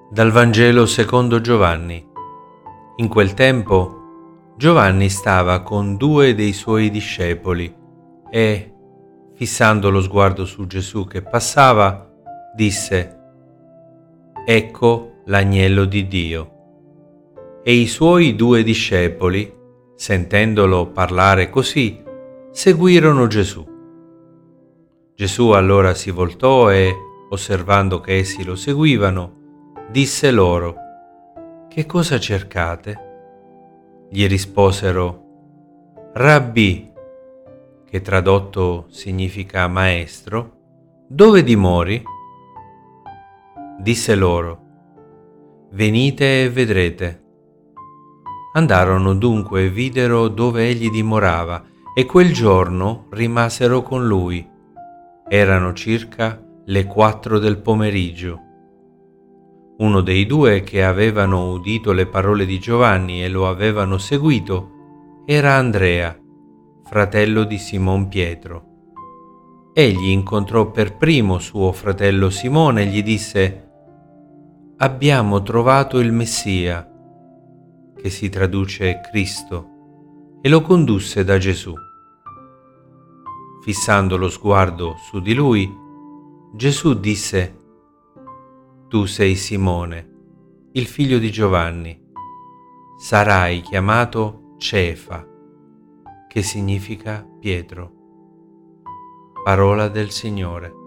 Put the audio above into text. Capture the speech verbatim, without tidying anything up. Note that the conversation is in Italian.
Dal Vangelo secondo Giovanni. In quel tempo Giovanni stava con due dei suoi discepoli e, fissando lo sguardo su Gesù che passava, disse: «Ecco l'agnello di Dio». E i suoi due discepoli, sentendolo parlare così, seguirono Gesù. Gesù allora si voltò e, osservando che essi lo seguivano, disse loro: «Che cosa cercate?» Gli risposero: «Rabbì», che tradotto significa maestro, «dove dimori?» Disse loro: «Venite e vedrete». Andarono dunque e videro dove egli dimorava, e quel giorno rimasero con lui. Erano circa le quattro del pomeriggio. Uno dei due che avevano udito le parole di Giovanni e lo avevano seguito era Andrea, fratello di Simon Pietro. Egli incontrò per primo suo fratello Simone e gli disse: «Abbiamo trovato il Messia», che si traduce Cristo, e lo condusse da Gesù. Fissando lo sguardo su di lui, Gesù disse: «Tu sei Simone, il figlio di Giovanni. Sarai chiamato Cefa», che significa Pietro. Parola del Signore.